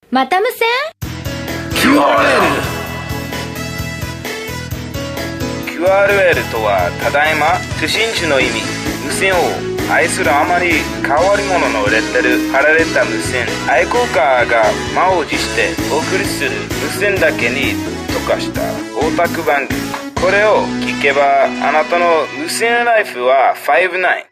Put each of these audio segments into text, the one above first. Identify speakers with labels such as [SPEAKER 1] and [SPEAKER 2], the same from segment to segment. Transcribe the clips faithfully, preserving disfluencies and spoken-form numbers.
[SPEAKER 1] また無線
[SPEAKER 2] キューアールエル キューアールエル とはただいま不審地の意味。無線を愛するあまり変わり者のレッテル貼られた無線愛好家が満を持してお送りする無線だけに特化したオタク番組。これを聞けばあなたの無線ライフはファイブナイン。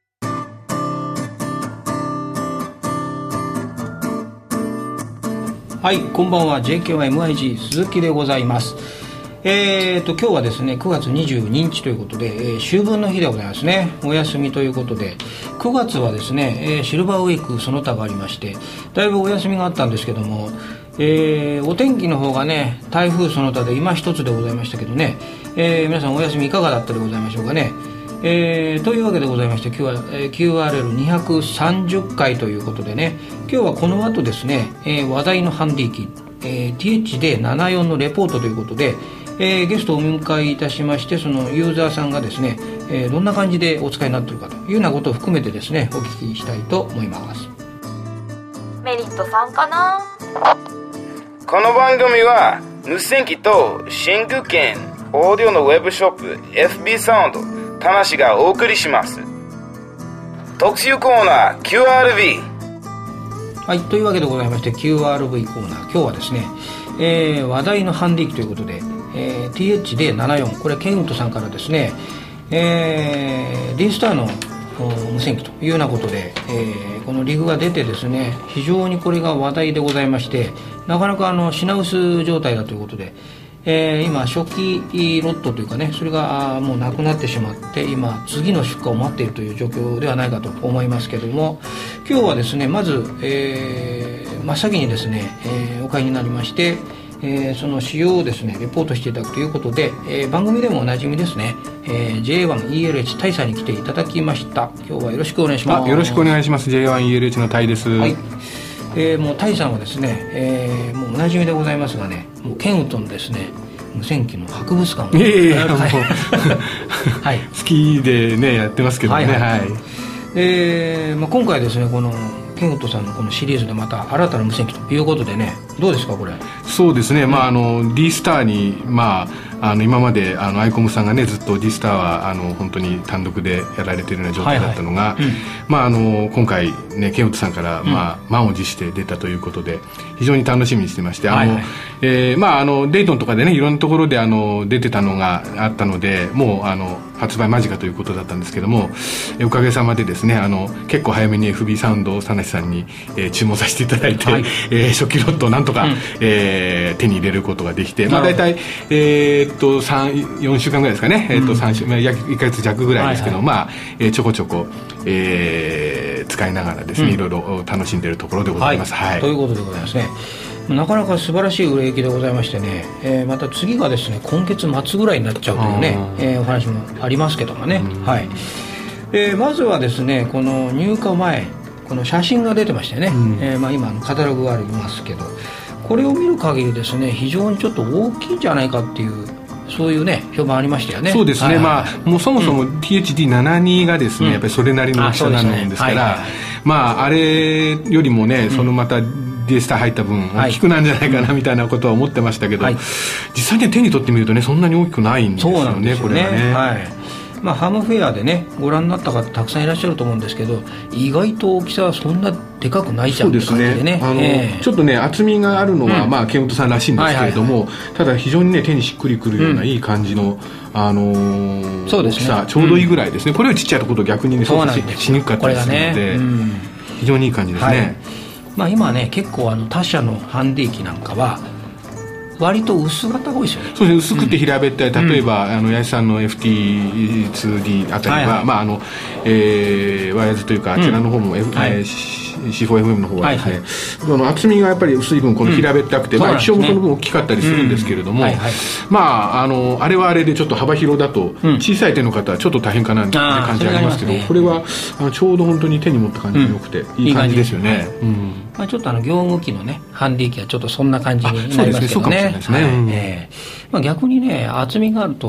[SPEAKER 3] はい、こんばんは。 ジェイケーワイエムアイジー 鈴木でございます。えーと今日はですねくがつにじゅうににちということで、えー、秋分の日でございますね。お休みということで、くがつはですね、えー、シルバーウィークその他がありまして、だいぶお休みがあったんですけども、えー、お天気の方がね台風その他で今一つでございましたけどね、えー、皆さんお休みいかがだったでございましょうかね。えー、というわけでございまして、今日は、えー、キューアールエルにひゃくさんじゅっかいということでね、今日はこの後ですね、えー、話題のハンディ機、えー、ティーエイチディーななじゅうよん のレポートということで、えー、ゲストをお迎えいたしまして、そのユーザーさんがですね、えー、どんな感じでお使いになっているかというようなことを含めてですねお聞きしたいと思います。
[SPEAKER 1] メリットさんかな。
[SPEAKER 2] この番組は無線機と新宮県オーディオのウェブショップ エフビー サウンド田無がお送りします。特集コーナー キューアールブイ。
[SPEAKER 3] はい、というわけでございまして キューアールブイ コーナー、今日はですね、えー、話題のハンディ機ということで、えー、ティーエイチディーななじゅうよん、これケンウッドさんからですね、えー、D スターの無線機というようなことで、えー、このリグが出てですね、非常にこれが話題でございまして、なかなかあの品薄状態だということで、えー、今初期ロットというかね、それがもうなくなってしまって、今次の出荷を待っているという状況ではないかと思いますけども、今日はですねまず、えー、真っ先にですね、えー、お買いになりまして、えー、その仕様をですねレポートしていただくということで、えー、番組でもおなじみですね、えー、ジェイワンイーエルエイチ タイさんに来ていただきました。今日はよろしくお願いします。
[SPEAKER 4] あ、よろしくお願いします。 ジェイワンイーエルエイチ のタイです。
[SPEAKER 3] はい、えー、もうタイさんはですね、えー、もうおなじみでございますがね、もうケンウッドのですね無線機の博物館を、
[SPEAKER 4] いやいやいや、もう
[SPEAKER 3] はい、
[SPEAKER 4] 好きでねやってますけどね。はい、はいはい、
[SPEAKER 3] えーまあ、今回ですねこのケンウッドさんのこのシリーズでまた新たな無線機ということでね、どうですかこれ。
[SPEAKER 4] そうですね、まあ、あの D スターに、まあ、あの今まであのアイコムさんがねずっと D スターはあの本当に単独でやられているような状態だったのが、はいはい、うん、まあ、あの今回ねケンウッドさんから、まあ、満を持して出たということで非常に楽しみにしてまして、あの、はいはい、えーまあ、あのデイトンとかでねいろんなところであの出てたのがあったので、もうあの発売間近ということだったんですけども、おかげさまでですねあの結構早めに エフビー サウンドを田無さんに、えー、注文させていただいて、はい、えー、初期ロットをなんとか、うん、えー、手に入れることができて、まあ、大体、えー、っとさん、よんしゅうかんぐらいですかね、えー、っとさん週、まあ、約いっかげつ弱ぐらいですけど、はいはい、まあえー、ちょこちょこ、えー、使いながらですね、うん、いろいろ楽しんでいるところでございます。
[SPEAKER 3] はい
[SPEAKER 4] はい、
[SPEAKER 3] ということでございますね。なかなか素晴らしい売れ行きでございましてね、えー、また次がですね今月末ぐらいになっちゃうというね、えー、お話もありますけどもね、はい、えー、まずはですねこの入荷前この写真が出てましてね、うん、えーまあ、今のカタログがありますけど、これを見る限りですね非常にちょっと大きいんじゃないかっていうそういうね評判ありましたよね。
[SPEAKER 4] そうですね、はいはいはい、まあもうそもそも ティーエイチディーななじゅうに がですね、うん、やっぱりそれなりの大きさなもんですから、はいはいはい、まああれよりもね、うん、そのまたD スター入った分大きくなんじゃないかなみたいなことは思ってましたけど、はい、実際に手に取ってみるとねそんなに大きくないんですよね。そうなんですよね、これはね、はい、
[SPEAKER 3] まあ、ハムフェアでねご覧になった方たくさんいらっしゃると思うんですけど、意外と大きさはそんなでかくないじゃんって感じでね、あの、えー、
[SPEAKER 4] ちょっとね厚みがあるのは、うん、まあケンウッドさんらしいんですけれども、はいはいはい、ただ非常にね手にしっくりくるようないい感じの、うん、あのー、そうですね、大きさちょうどいいぐらいですね、うん、これよりちっちゃいところと逆にね操作 し, しにくかったりするので、ね、うん、非常にいい感じですね。はい、
[SPEAKER 3] まあ、今ね結構あの他社のハンディ機なんかは割と薄型が多いですよね。
[SPEAKER 4] そうですね、薄くて平べったい、うん、例えば、うん、あの八重さんの エフティーツーディー あたりは、はいはい、まああのえー、ワイヤーズというかあちらの方も、うん、F、はい、えーシーフォーエフエム の方はですね、はいはい、その厚みがやっぱり薄い分この平べったくて、うん、まあ、気象もその分大きかったりするんですけれども、うん、はいはい、まあ、あのあれはあれでちょっと幅広だと、うん、小さい手の方はちょっと大変かなって感じありますけど、これはあのちょうど本当に手に持った感じが良くて、うん、いい感じですよね。いい感じ、うん、
[SPEAKER 3] まあ、ちょっとあの業務機のねハンディ機はちょっとそんな感じになりますけどね。そうですね、そうかもしれないですね。はい、えーまあ、逆にね厚みがあると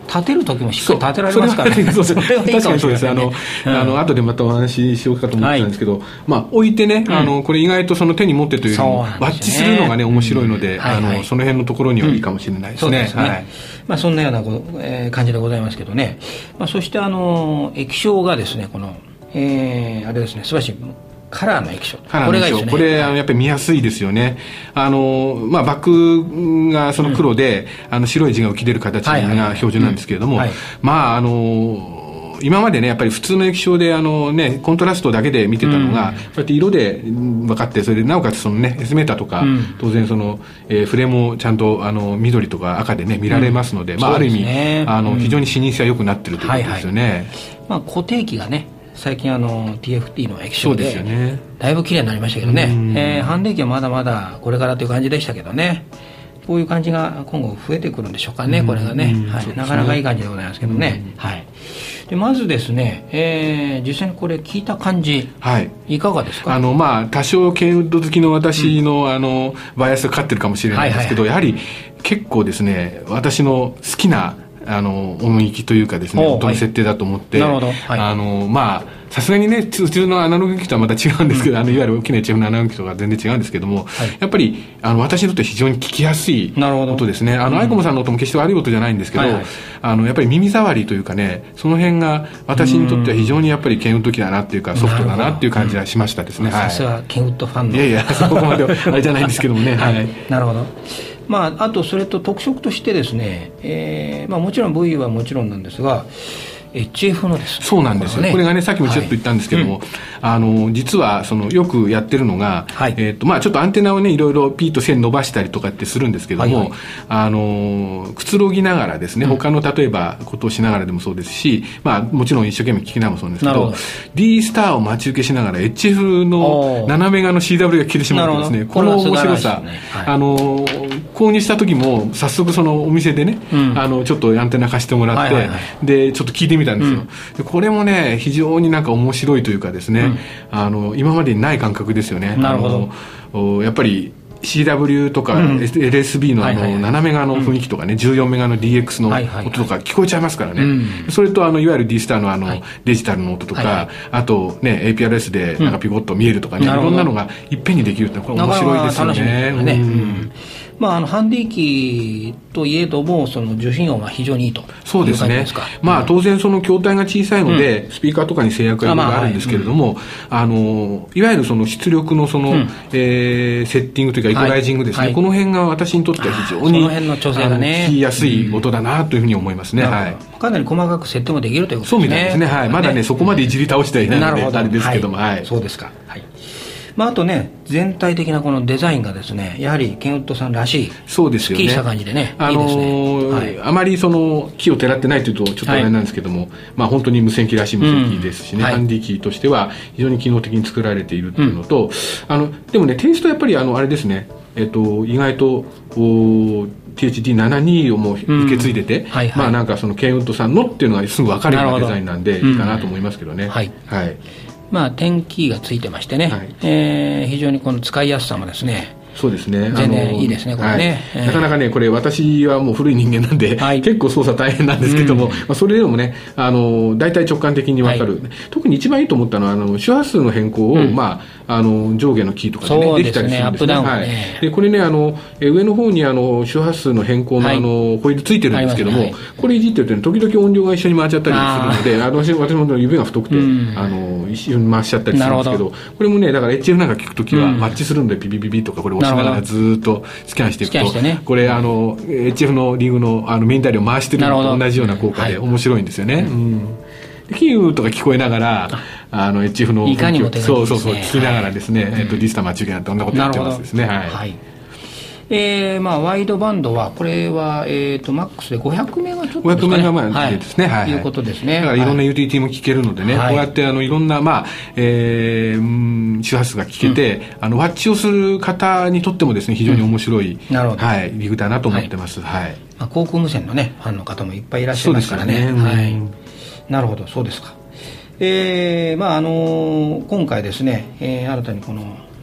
[SPEAKER 3] 立てる時もしっかり立てられますからね。
[SPEAKER 4] そうそれは確かにそうです。あの、うん、あの後でまたお話ししようかと思ってたんですけど、はい、まあ置いてね、うん、あのこれ意外とその手に持ってというよりもバッチするのがね面白いので、うん、あの、はいはい、その辺のところにはいいかもしれないですね。うん、そうですね。はい、
[SPEAKER 3] まあそんなような、えー、感じでございますけどね。まあそしてあの液晶がですねこの、えー、あれですね素晴らしい。カラーの液晶、
[SPEAKER 4] これがいいですね。これあのやっぱり見やすいですよね。あの、まあ、バックがその黒で、うん、あの白い字が浮き出る形が表示なんですけれども、はいはい、まああの今までねやっぱり普通の液晶であの、ね、コントラストだけで見てたのが、うん、こうやって色で分かって、それでなおかつその、ね、S メーターとか、うん、当然その、えー、フレームもちゃんとあの緑とか赤で、ね、見られますので、うん、まあ、ある意味、ね、あの非常に視認性は良くなってるということですよね。はいはい、
[SPEAKER 3] まあ、固定機がね最近あの ティーエフティー の液晶 で, で、ね、だいぶ綺麗になりましたけどね、えー、ハンディ機はまだまだこれからという感じでしたけどね、こういう感じが今後増えてくるんでしょうかね、これがね、はい、なかなかいい感じでございますけどね、はい、でまずですね、えー、実際にこれ聞いた感じ、はい、いかがですか。
[SPEAKER 4] あの、まあ、多少ケンウッド好きの私 の,、うん、あのバイアスがかかってるかもしれないんですけど、はいはいはい、やはり結構ですね私の好きなあの音域というかですね音の設定だと思って、はい、なるほど、はい、あのまあさすがにね普通のアナログ機とはまた違うんですけど、うん、あのいわゆる大きな エイチエフ のアナログ機とか全然違うんですけども、はい、やっぱりあの私にとって非常に聞きやすい音ですね。あの、うん、アイコムさんの音も決して悪い音じゃないんですけど、はいはい、あのやっぱり耳障りというかねその辺が私にとっては非常にやっぱりケンウッド機だなっていうかソフトだなっていう感じがしましたですね。
[SPEAKER 3] さすがケンウッドファンの
[SPEAKER 4] いやいやそこまであれじゃないんですけどもね、はいはい、
[SPEAKER 3] なるほど。まあ、あとそれと特色としてですね、えーまあ、もちろん ブイ はもちろんなんですがエイチエフ のですね
[SPEAKER 4] そうなんですよ、ね、これがねさっきもちょっと言ったんですけども、はい、うん、あの実はそのよくやってるのが、はい、えーとまあ、ちょっとアンテナをねいろいろピーと線伸ばしたりとかってするんですけども、はいはい、あのくつろぎながらですね、うん、他の例えばことをしながらでもそうですし、まあ、もちろん一生懸命聞きながらもそうなんですけど D スターを待ち受けしながら エイチエフ のななメガの シーダブリュー が消えてしまうんですね。この面白さ、ね、はい、あの購入した時も早速そのお店でね、うん、あのちょっとアンテナ貸してもらって、はいはいはい、でちょっと聞いてみたんですよ、うん、でこれもね非常になんか面白いというかですね、うん、あの今までにない感覚ですよね。
[SPEAKER 3] なるほ
[SPEAKER 4] ど。やっぱり シーダブリュー とか エルエスビー の, あのななメガの雰囲気とかね、うん、じゅうよんメガの ディーエックス の音とか聞こえちゃいますからね、はいはいはい、それとあのいわゆる D スターのあの、はい、デジタルの音とか、はいはい、あとね エーピーアールエス でなんかピコッと見えるとかね、うん、いろんなのがいっぺんにできるってこれ面白いですよね。
[SPEAKER 3] 楽しみですね、うんうん、まあ、あのハンディ機といえどもその受信音は非常にいいという感じですか。
[SPEAKER 4] そうですね。まあ、当然その筐体が小さいので、うん、スピーカーとかに制約がいろいろあるんですけれども、あ、あのいわゆるその出力のその、うん、えー、セッティングというかイコライジングですね、はいはい、この辺が私にとっては非常に
[SPEAKER 3] その辺の調整がね
[SPEAKER 4] 聞きやすい音だなというふうに思いますね、うん、はい、
[SPEAKER 3] かなり細かく設定もできるということですね。
[SPEAKER 4] そうみたいですね、はい、まだねそこまでいじり倒していないのであれですけども、はいはい、
[SPEAKER 3] そうですか、はい。まあ、あとね全体的なこのデザインがですねやはりケンウッドさんらしい
[SPEAKER 4] そうですよね、
[SPEAKER 3] スッキリした感じでね、
[SPEAKER 4] あのー、いいですね、はい、あまりその木をてらってないというとちょっとあれなんですけども、はい、まあ、本当に無線機らしい無線機ですしね、うん、ハンディ機としては非常に機能的に作られているっていうのと、うん、あのでもねテイストやっぱりあのあれですね、えっと、意外とティーエイチディーななじゅうに をもう受け継いでて、うん、はいはい、まあなんかそのケンウッドさんのっていうのがすぐ分かるようなデザインなんでいいかなと思いますけどね、うん、はい、はい、
[SPEAKER 3] まあ、点キーがついてましてね、はい、えー、非常にこの使いやすさもですね
[SPEAKER 4] そうですね、
[SPEAKER 3] 全然いいですねこれね、はい、
[SPEAKER 4] えー、なかなかねこれ私はもう古い人間なんで、はい、結構操作大変なんですけども、うん、まあ、それでもねあの大体直感的に分かる、はい、特に一番いいと思ったのはあの周波数の変更を、うん、まあ、あの上下のキーとかで、ね、できたりするんですね。はい、でこれねあの上の方にあの周波数の変更の、はい、あのホイールついてるんですけども、はい、これいじってると、ね、時々音量が一緒に回っちゃったりするので、あの私私も指が太くて、うん、あの一緒に回しちゃったりするんですけど、これもねだから エイチエフ なんか聞くときはマッチするんで、ピピピピとかこれ押しながらずーっとスキャンしていくと、ね、これあの エイチエフ のリング の, あのメインダイヤルを回してるのと同じような効果で面白いんですよね、はい、うん、キーウとか聞こえながらあの エイチエフ の
[SPEAKER 3] いかにも手がいいですね、そうそうそう
[SPEAKER 4] 聞きながらですね、はい、えっと、ディスタ待ち受けなんてこんなことやってますですね、はい、はい、
[SPEAKER 3] えーまあ、ワイドバンドはこれは、えー、とマックスでごひゃくメガちょっとですかね、
[SPEAKER 4] ごひゃくメガまでですね、はい、
[SPEAKER 3] はい、いうことですね。
[SPEAKER 4] だからいろんなユーティリティも聞けるのでね、はい、こうやってあのいろんな、まあえー、うん周波数が聞けて、うん、あのワッチをする方にとってもですね非常に面白い、うん、はい、リグだなと思ってます、はいはい、
[SPEAKER 3] まあ、航空無線の、ね、ファンの方もいっぱいいらっしゃいますからね、
[SPEAKER 4] そうですよね、
[SPEAKER 3] はい、なるほど、そうですか。えーまああのー、今回ですね、えー、新たにこの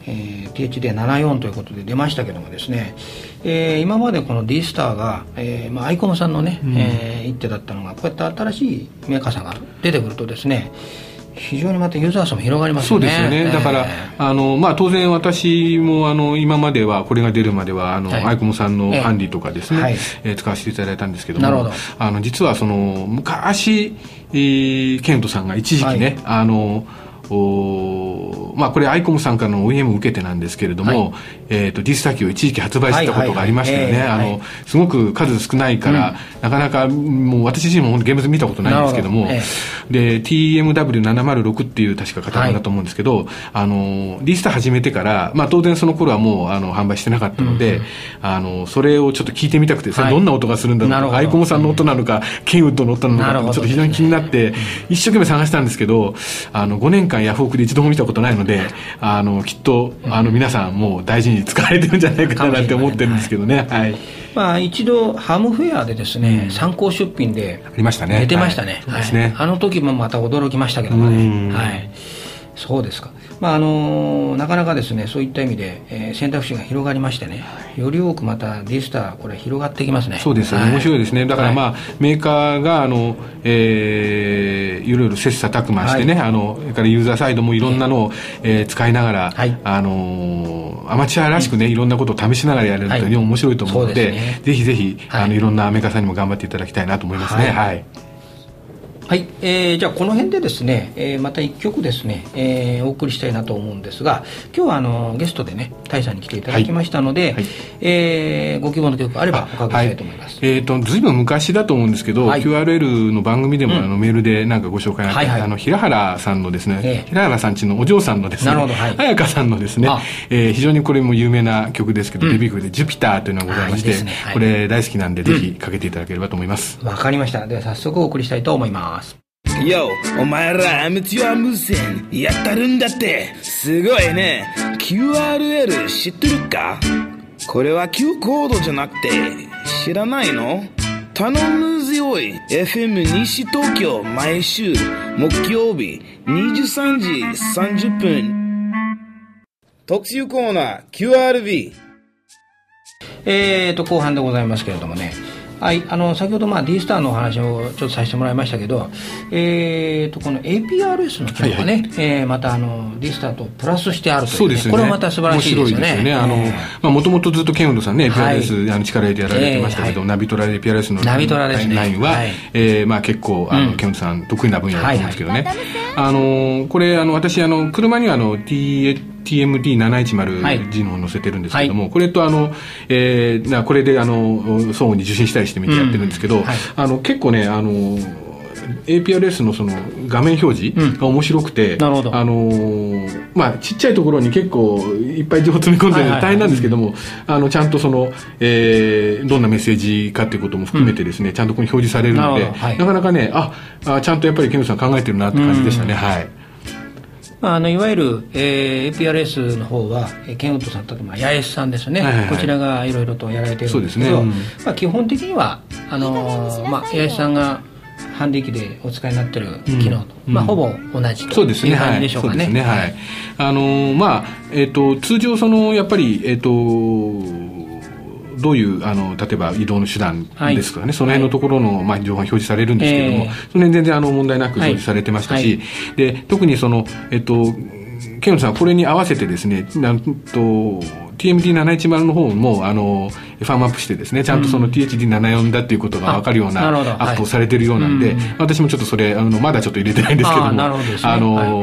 [SPEAKER 3] えー、ティーエイチディーななじゅうよん ということで出ましたけどもですね、えー、今までこの D スターが、えーまあ、アイコムさんのね、うんえー、一手だったのがこうやって新しいメーカーさんが出てくるとですね、非常にまたユーザー層も広がりますよね。
[SPEAKER 4] そうですよね。だから、えー、あのまあ、当然私もあの今まではこれが出るまではあの、はい、アイコムさんのハンディとかですね、えーはいえー、使わせていただいたんですけども、なるほど。あの実はその昔、えー、ケントさんが一時期ね、はい、あのおまあ、これアイコムさんからの オーイーエム を受けてなんですけれども、はいえー、と D スター機を一時期発売したことがありましたよね。あのすごく数少ないから、うん、なかなかもう私自身もゲームズ見たことないんですけども、えー、で ティーエムダブリューななまるろく っていう確か型番だと思うんですけど、はい、あの D スター始めてから、まあ、当然その頃はもうあの販売してなかったので、うん、あのそれをちょっと聞いてみたくて、それどんな音がするんだろうか、アイコムさんの音なのか、うん、ケンウッドの音なのかってちょっと非常に気になって、うん、一生懸命探したんですけど、あのごねんかんヤフオクで一度も見たことないので、あのきっとあの皆さんもう大事に使われてるんじゃないかなって思ってるんですけどね。はい、
[SPEAKER 3] まあ、一度ハムフェアでですね、うん、参考出品で
[SPEAKER 4] ありましたね。
[SPEAKER 3] 出てましたね。はいはいね、あの時もまた驚きましたけどもね。はい、そうですか。まああのー、なかなかですね、そういった意味で、えー、選択肢が広がりましてね、より多くまた D スターこれ広がってきますね。
[SPEAKER 4] そうですよね、はい、面白いですね。だからまあ、はい、メーカーがあの、えー、いろいろ切磋琢磨してね、はい、あのそれからユーザーサイドもいろんなのを、えー、使いながら、はい、あのー、アマチュアらしくね、うん、いろんなことを試しながらやれるというのは面白いと思うので、はい、ね、ぜひぜひ、はい、あのいろんなメーカーさんにも頑張っていただきたいなと思いますね。はい、はい
[SPEAKER 3] はい、えー、じゃあこの辺でですね、えー、またいっきょくですね、えー、お送りしたいなと思うんですが、今日はあのゲストでねタイさんに来ていただきましたので、はいはい、えー、ご希望の曲あればおかけしたいと思います。
[SPEAKER 4] はい、えーとずいぶん昔だと思うんですけど、はい、キューアールエル の番組でも、うん、あのメールでなんかご紹介あって、はいはい、あの平原さんのですね、えー、平原さんちのお嬢さんのですね、彩香さんのですね、えー、非常にこれも有名な曲ですけど、うん、デビュー曲でジュピターというのがございまして、いい、ね、はい、これ大好きなんで、ぜひかけていただければと思います。
[SPEAKER 3] わ、うん、かりました。では早速お送りしたいと思います。
[SPEAKER 2] よ、お前らアムチュア無線やったるんだって。すごいね。 キューアールエル 知ってるか？これは Q コードじゃなくて知らないの？頼むぜおい。 エフエム 西東京毎週木曜日にじゅうさんじさんじゅっぷん特集コーナー キューアールビー。
[SPEAKER 3] えーと後半でございますけれどもね、はい、あの先ほど、まあ、D スターのお話をちょっとさせてもらいましたけど、えー、とこの エーピーアールエス の機能がね、はいはい、えー、またあの D スターとプラスしてあるという、ね、そうですね、これはまた素晴らしいですよね。面白いですよね。あの、
[SPEAKER 4] えーまあ、もともとずっとケンウッドさんね エーピーアールエス、はい、あの力入れてやられてましたけど、えーはい、ナビトラ エーピーアールエス の
[SPEAKER 3] ナビトラですね、
[SPEAKER 4] ラインは、はい、えーまあ、結構あの、うん、ケンウッドさん得意な分野だと思うんですけどね、はいはい、あのこれあの私あの車にはあの ティーエーエムディーななひゃくじゅうのを載せてるんですけども、はい、これとあの、えー、これであの相互に受信したりしてみてやってるんですけど、うん、はい、あの結構ねあの エーピーアールエス のその画面表示が面白くて、うん、なるほど、あのまあ、ちっちゃいところに結構いっぱい情報詰め込んでるので大変なんですけども、あのちゃんとその、えー、どんなメッセージかっていうことも含めてですね、うん、ちゃんとここに表示されるので、な, はい、なかなかね あ, あちゃんとやっぱりケンウッドさん考えてるなって感じでしたね。うん、はい、
[SPEAKER 3] あのいわゆる、えー、エーピーアールエス の方はケンウッドさんと八重洲さんですね、はいはいはい、こちらがいろいろとやられているんですけど、そうですね、うん、まあ、基本的にはあの、まあ、八重洲さんがハンディ機でお使いになっている機能と、うん、まあ、ほぼ同じという感じでしょうかね。
[SPEAKER 4] あのまあえー、と通常そのやっぱり、えー、とどういうあの例えば移動の手段ですかね、はい、その辺のところの、まあ、情報が表示されるんですけれども、えー、その辺全然あの問題なく表示されてましたし、はい、で特にその、えっと、ケンウッドさんはこれに合わせてですね、なんと ティーエムディーななひゃくじゅう の方もあのファームアップしてですね、ちゃんとその ティーエイチディーななじゅうよん だっていうことが分かるようなアップをされてるようなんで、はい、私もちょっとそれあのまだちょっと入れてないんですけども、あ、ね、あの、はい、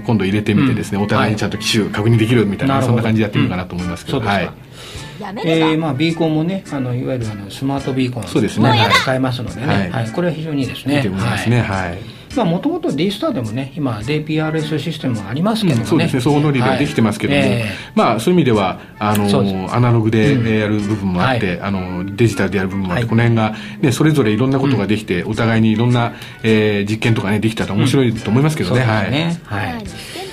[SPEAKER 4] 今度入れてみてですね、うん、お互いにちゃんと機種確認できるみたいな、はい、そんな感じでやってみようかなと思いますけど、うん、はい、
[SPEAKER 3] えーまあ、ビーコンもね、あのいわゆるあのスマートビーコン、そうですね、はい、使えますのでね、はいはい、これは非常にいいですね。いいと思いますね。はい、まあ、もともと D スターでもね今 エーピーアールエス システムがありますけどもね、うん、そうですね、相互乗りでできてますけども、はい、えー、まあ、そういう意味ではあのアナログでやる部分もあって、うん、あのデジタルでやる部分もあって、はい、この辺が、ね、それぞれいろんなことができて、うん、お互いにいろんな、えー、実験とかねできたら面白いと思いますけどね。うん、そうですね、はい、はい、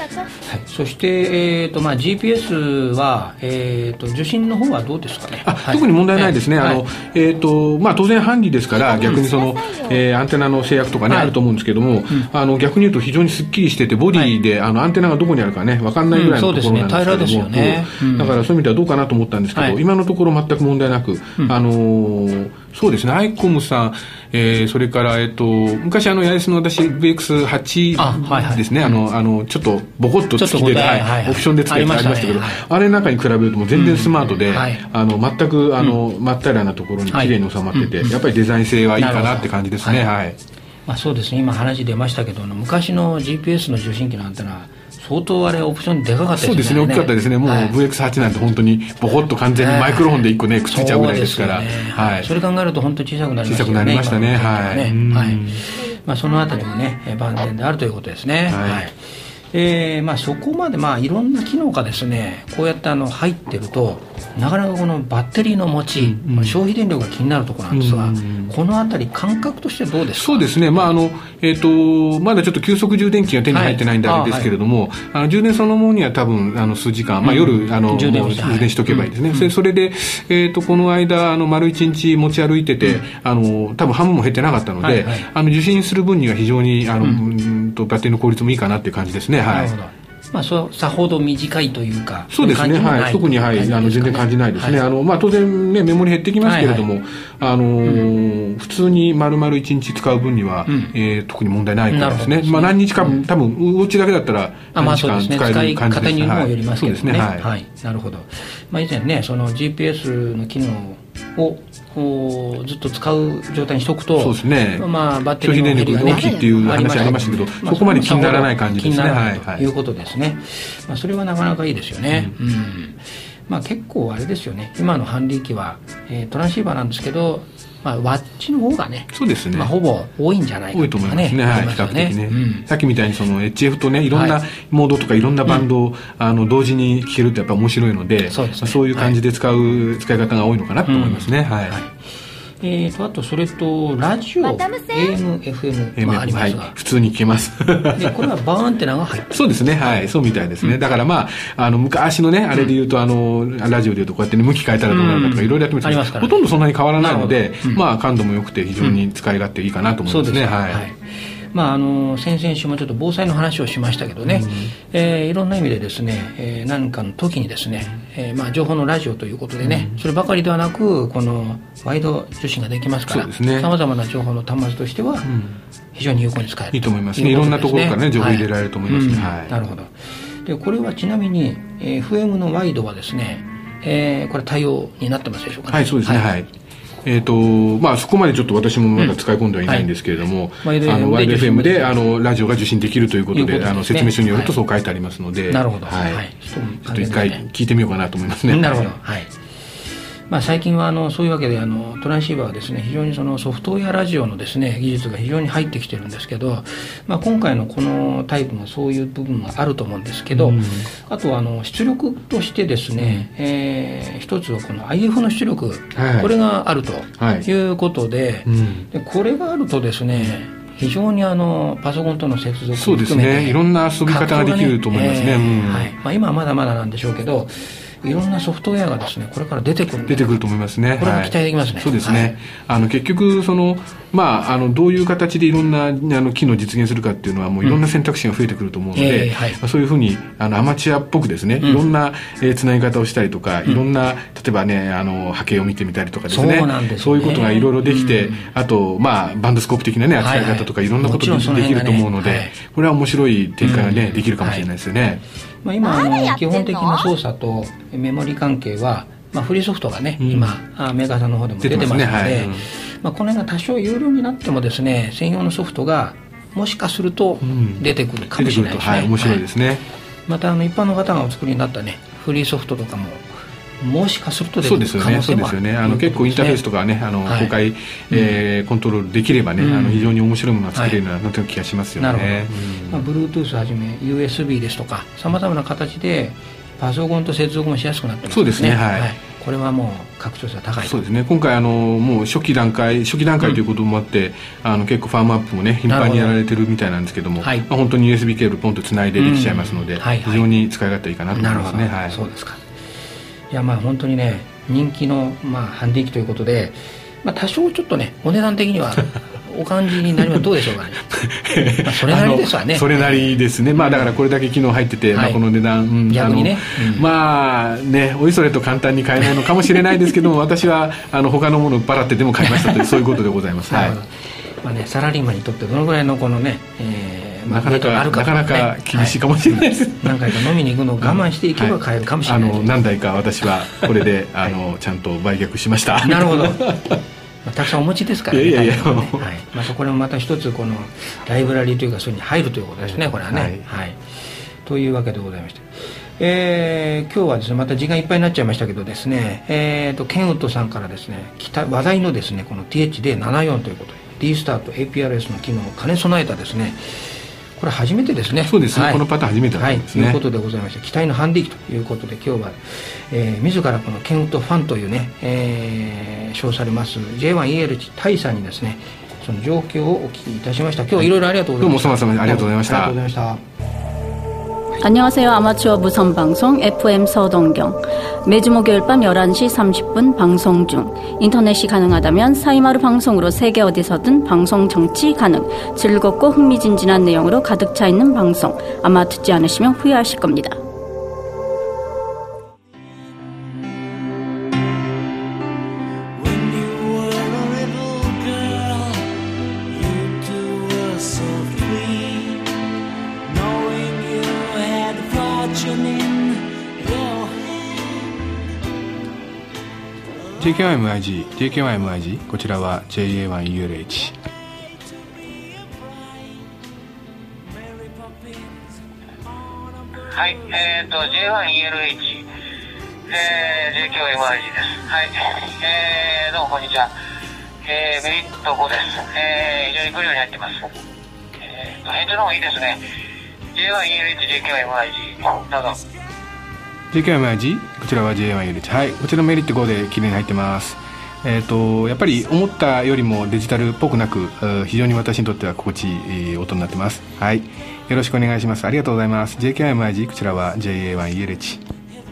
[SPEAKER 3] そして、えーとまあ、ジーピーエス は、えーと受信の方はどうですかね。
[SPEAKER 4] あ、はい、特に問題ないですね。はい、あのえーとまあ、当然ハンディですから逆にその、えー、アンテナの制約とかね、はい、あると思うんですけども、うん、あの逆に言うと非常にすっきりしててボディで、はい、あのアンテナがどこにあるかね分かんないぐらいのところなんですけども、うん、そうですね、平らですよね、うん、だからそういう意味ではどうかなと思ったんですけど、はい、今のところ全く問題なく、うん、あのー、そうですね、アイコムさん、えー、それから、えっと、昔あのヤリスの私 ブイエックスはち ですね、あ、はいはい、あのあのちょっとボコッとつきで、はいはいはい、オプションで使えてありましたけど、あ, ね、はい、あれなんかに比べるともう全然スマートで、うん、はい、あの全くあの、うん、真っ平らなところに綺麗に収まってて、はい、やっぱりデザイン性はいいかなって感じですね。はい、
[SPEAKER 3] まあ、そうですね、今話出ましたけど昔の ジーピーエス の受信機のアンテナ相当あれオプションでかかったですね。そうですね、
[SPEAKER 4] 大きかったですね。もう ブイエックスはち なんて本当にボコッと完全にマイクロフォンでいっこね、くっついちゃうぐらいですから、ね、はい、
[SPEAKER 3] それ考えると本当に小さくなりましたね。
[SPEAKER 4] 小さくなりましたね。はい、
[SPEAKER 3] はい、まあ、そのあたりもね万全であるということですね。はい、はい、えーまあ、そこまで、まあ、いろんな機能がですねこうやってあの入ってるとなかなかこのバッテリーの持ち、うんうん、消費電力が気になるところなんですが、うんうん、このあたり感覚としてどうですか。
[SPEAKER 4] そうですね、まああのえー、とまだちょっと急速充電器が手に入ってないんであれですけれども、はい、ああの充電そのものには多分あの数時間、まあ、夜あの、うん、充電しとけばいいですね、はい、それで、えー、とこの間あの丸一日持ち歩いてて、うん、あの多分半分も減ってなかったので、はいはい、あの受信する分には非常にあの、うん、とバッテリーの効率もいいかなっていう感じですね。はい、なるほど。
[SPEAKER 3] まあ、そさほど短いというか
[SPEAKER 4] そうですね、はい、特に、はい、あの全然感じないですね。はい、あのまあ、当然、ね、メモリ減ってきますけれども、はいはい、あのーうん、普通に丸々いちにち使う分には、うん、えー、特に問題ないからですね。まあ、何日か、うん、多分お家だけだったら何日間使える感じです。
[SPEAKER 3] 使い方にもよりますけどね。そうですね、はい
[SPEAKER 4] はい、
[SPEAKER 3] なるほど。まあ、以前ねその ジーピーエス の機能をずっと使う状態にしておくと、
[SPEAKER 4] そうですね、
[SPEAKER 3] まあ、バッテリーの減りが、ね、
[SPEAKER 4] 消費電力が大きいっていう話ありましたけど、まあ、そこまで気にならない感じですね。はい、
[SPEAKER 3] ということですね。まあ、それはなかなかいいですよね。うんうん、まあ、結構あれですよね、今のハンディ機は、えー、トランシーバーなんですけど、まあ、ワッチの方がね、
[SPEAKER 4] そうですね、
[SPEAKER 3] まあ、ほぼ多いんじゃないかと、ね、
[SPEAKER 4] 多いと思いますね。はい、比較的ね、うん、さっきみたいにその エイチエフ とねいろんなモードとかいろんなバンドを、はい、あの同時に聴けるってやっぱ面白いので、そうですね、そういう感じで使う、はい、使い方が多いのかなと思いますね。うん、はい、はい、
[SPEAKER 3] えー、とあとそれとラジオ エーエム、エフエム もありますが、はい、
[SPEAKER 4] 普通に聞けます
[SPEAKER 3] でこれはバーアンテナが入ってる。
[SPEAKER 4] そうですね、はい、そうみたいですね。うん、だからまあ、あの昔のねあれで言うと、うん、あのラジオで言うとこうやって、ね、向き変えたらどうなるかとかいろいろやってみて、うん、ほとんどそんなに変わらないので、うん、まあ感度も良くて非常に使い勝手いいかなと思いますね。はい、はい、
[SPEAKER 3] まあ、あの先々週もちょっと防災の話をしましたけどね、うん、えー、いろんな意味でですね、えー、何かの時にですね、えーまあ、情報のラジオということでね、うん、そればかりではなくこのワイド受信ができますからさまざまな情報の端末としては非常に有効に使える、
[SPEAKER 4] いいと思いますね。いろんなところからね情報入れられると思いますね。はい、うん、はい、
[SPEAKER 3] なるほど。でこれはちなみに、えー、エフエム のワイドはですね、えー、これ対応になってますでしょうかね。
[SPEAKER 4] はい、そうですね、はい、はい、えーとまあ、そこまでちょっと私もまだ使い込んではいないんですけれども、うん、はい、あのワイド エフエム であのラジオが受信できるということで、あの説明書によるとそう書いてありますので、はい、
[SPEAKER 3] なるほど、
[SPEAKER 4] はい、はい、ちょっと一回聞いてみようかなと思いますね。
[SPEAKER 3] なるほど、はい、まあ、最近はあのそういうわけであのトランシーバーはですね非常にそのソフトウェアラジオのですね技術が非常に入ってきてるんですけど、まあ、今回のこのタイプもそういう部分があると思うんですけど、うん、あとはあの出力としてですね、うん、えー、一つはこの アイエフ の出力、はい、これがあるということで、はい、うん、でこれがあるとですね非常にあのパソコンとの接続を含めて、
[SPEAKER 4] そうですね、いろんな遊び方ができると思いますね。
[SPEAKER 3] はい、今はまだまだなんでしょうけどいろんなソフトウェアがですねこれから出てくる
[SPEAKER 4] 出てくると思いますね。
[SPEAKER 3] これも期待できますね。はい、
[SPEAKER 4] そうですね、はい、あの結局その、まあ、あのどういう形でいろんなあの機能を実現するかっていうのはもういろんな選択肢が増えてくると思うので、うん、えーはい、まあ、そういうふうにあのアマチュアっぽくですね、うん、いろんな、えー、つなぎ方をしたりとか、うん、いろんな例えばねあの波形を見てみたりとかですね、そうなんですね、そういうことがいろいろできて、うん、あと、まあ、バンドスコープ的な、ね、扱い方とかいろんなことができると思うので、はいはい、これは面白い展開が、ね、うん、できるかもしれないですよね。はい、
[SPEAKER 3] まあ、今あの基本的な操作とメモリ関係は、まあ、フリーソフトがね、うん、今メーカーさんの方でも出てますので、ね、はい、うん、まあ、この辺が多少有料になってもですね専用のソフトがもしかすると出てくるかもしれないですね。
[SPEAKER 4] はい、面白いですね。はい、
[SPEAKER 3] またあの一般の方がお作りになったねフリーソフトとかももしかすると出てくる可能性もある。
[SPEAKER 4] そうですよね。あの結構インターフェースとかねあの、はい、公開、えー、コントロールできればね、うん、あの非常に面白いものが作れるような、はい、気がしますよね。なるほど。うん、まあ、Bluetooth はじめ ユーエスビー ですとかさまざまな形でパソコンと接続もしやすくなってますね。 そうですね。はい。はい、
[SPEAKER 3] これはもう拡張性が高い。
[SPEAKER 4] そうですね、今回あのもう初期段階初期段階ということもあって、うん、あの結構ファームアップもね頻繁にやられてるみたいなんですけども、はい、まあ、本当に ユーエスビー ケーブルポンとつないでできちゃいますので、うん、はいはい、非常に使い勝手いいかなと思いますね。はい、
[SPEAKER 3] そうですか。いやまあ本当にね人気の、まあ、ハンディ機ということで、まあ、多少ちょっとねお値段的にはお感じになりますどうでしょうかねまあそれなりですわね。
[SPEAKER 4] それなりですね、まあ、だからこれだけ機能入ってて、うん、まあ、この値段、うん、
[SPEAKER 3] 逆にね、
[SPEAKER 4] うん、まあねおいそれと簡単に買えないのかもしれないですけども私はあの他のものを払ってでも買いましたというそういうことでございます。はい、
[SPEAKER 3] まあね、サラリーマンにとってどのぐらいのこのね、えーまあ、
[SPEAKER 4] なかなか、ね、なかなか厳しいかもしれないです、はい、
[SPEAKER 3] 何回か飲みに行くのを我慢していけば買えるかもしれない、はい、
[SPEAKER 4] あの何台か私はこれであの、はい、ちゃんと売却しました。
[SPEAKER 3] なるほどたくさんお持ちですからね。いやいやいや、ね、はい、まあ、そこでもまた一つこのライブラリーというかそれに入るということですね、これはね、はいはい、というわけでございまして、えー、今日はですねまた時間いっぱいになっちゃいましたけどですね、えーとケンウッドさんからですね話題のですねこの ティーエイチディーななじゅうよん ということで D スターと エーピーアールエス の機能を兼ね備えたですね、これ初めてですね。
[SPEAKER 4] そうですね、はい、このパターン初めてなんですね、
[SPEAKER 3] はい、ということでございまして期待のハンディ機ということで今日は、えー、自らこのケンウッドファンというね、えー、称されます ジェイワンイーエル タイさんにですねその状況をお聞きいたしました。今日はいろいろありがとうございました。
[SPEAKER 4] どうもそもそもありがとうございました。
[SPEAKER 3] ありがとうございました。
[SPEAKER 5] 안녕하세요. 아마추어 무선 방송 에프엠 서동경. 매주 목요일 밤 열한 시 삼십 분 방송 중. 인터넷이 가능하다면 사이마루 방송으로 세계 어디서든 방송 정치 가능. 즐겁고 흥미진진한 내용으로 가득 차 있는 방송. 아마 듣지 않으시면 후회하실 겁니다.
[SPEAKER 4] ジェイケーワンエムアイジー、ジェイケーワンエムアイジー、こちらは ジェイエーワンイーエルエイチ。
[SPEAKER 6] はい、えーと ジェイワンイーエルエイチ、えー、ジェイケーワンエムアイジー です。はい、えー、どうもこんにちは。えー、メリットごです。えー、非常に来るようになってます。えーと、返事の方がいいですね。ジェイワンイーエルエイチ、ジェイケーワンエムアイジー、どうぞ。
[SPEAKER 4] ジェイケーワンエムアイジー、こちらは ジェイエーワンイーエルエイチ、はい、こちらメリットごできれいに入ってます。えーと、やっぱり思ったよりもデジタルっぽくなく非常に私にとっては心地いい音になってます。はい、よろしくお願いします。ありがとうございます。 ジェイケーワンエムアイジー、こちらは ジェイエーワンイーエルエイチ。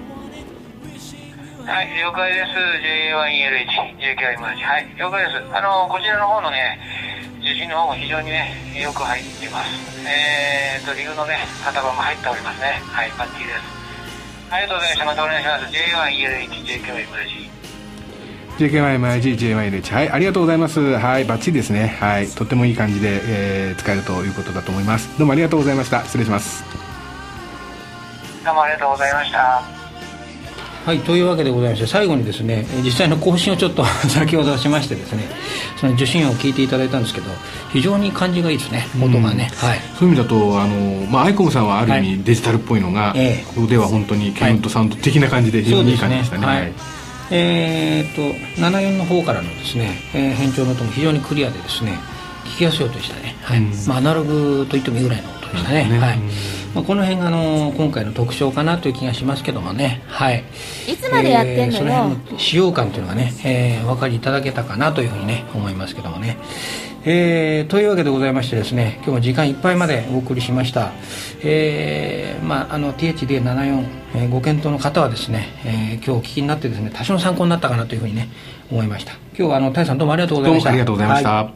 [SPEAKER 6] はい、了解です。 ジェイエーワンイーエルエイチ、ジェイケーワンエムアイジー、はい、了解です。あのこちらの方のね受信の方も非常にねよく入ってます。えーとリグのね型番も入っておりますね。はい、バッチリです。ありがとうございました。またお願いします。 ジェイエーワンイーエルエイチ、ジェイケーワンエムアイジー、
[SPEAKER 4] ジェイケーワンエムアイジー、ジェイエーワンイーエルエイチ、はい、ありがとうございます。はい、バッチリですね。はい、とってもいい感じで、えー、使えるということだと思います。どうもありがとうございました。失礼します。
[SPEAKER 6] どうもありがとうございました。
[SPEAKER 3] はい、というわけでございまして最後にですね実際の更新をちょっと先ほどしましてですねその受信音を聞いていただいたんですけど非常に感じがいいですね、音がね、
[SPEAKER 4] うん、はい、そういう意味だとあの、まあ、アイコムさんはある意味デジタルっぽいのが、はい、ここでは本当にケンウッドサウンド的な感じで非常にいい感じでしたね。はい、はい、
[SPEAKER 3] えー、っとななじゅうよんの方からのですね、えー、変調の音も非常にクリアでですね聞きやすい音でしたね。はい、うん、まあ、アナログといってもいいぐらいの音でしたね。ね、はい、うん、まあ、この辺があの今回の特徴かなという気がしますけどもね、はい、
[SPEAKER 1] いつまでやってんのよ、えー、その辺
[SPEAKER 3] の使用感というのがね、えー、お分かりいただけたかなというふうにね思いますけどもね、えー、というわけでございましてですね今日も時間いっぱいまでお送りしました。えーまあ、あの ティーエイチディーななじゅうよん、えー、ご検討の方はですね、えー、今日お聞きになってですね多少の参考になったかなというふうにね思いました。今日はあのタイさんどうもありがとうございました。
[SPEAKER 4] どうもありがとうございました。はい、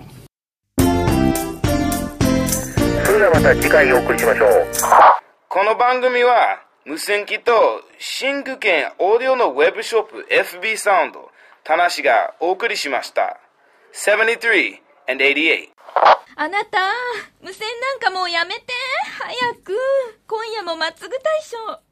[SPEAKER 6] それではまた次回お送りしましょう。
[SPEAKER 2] この番組は無線機と新具県オーディオのウェブショップ エフビー サウンド田無がお送りしました。ななじゅうさん and はちじゅうはち。
[SPEAKER 1] あなた無線なんかもうやめて早く。今夜もまっつぐ大賞